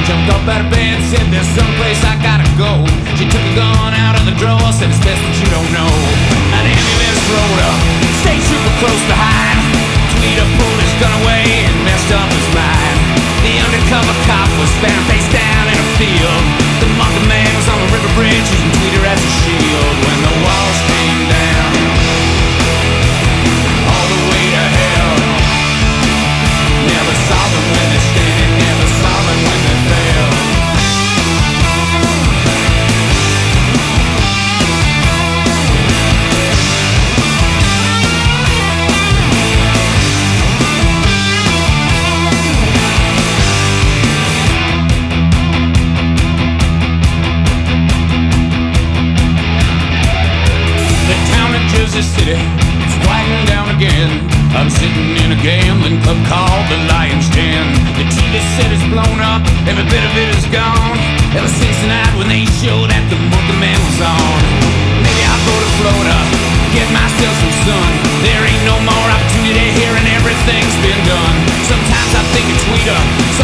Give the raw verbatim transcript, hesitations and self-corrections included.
Jumped up out of bed, said there's someplace I gotta go. She took a gun out of the drawer, said it's best that you don't know. An ambulance rolled up, state trooper close behind. Tweeter pulled his gun away and messed up his mind. The undercover cop was found face down in a field. The monkey man was on the river bridge using Tweeter as a shield. When the walls came down all the way to hell, never saw them when they're standing, never saw them when they fell. The town of Jersey City is quieting down again. I'm sitting in a gambling club called the Lion's Den. The T V set is blown up, every bit of it is gone. Ever since the night when they showed that the Monkey Man was on. Maybe I'll go to Florida, get myself some sun. There ain't no more opportunity here and everything's been done. Sometimes I think of Tweeter,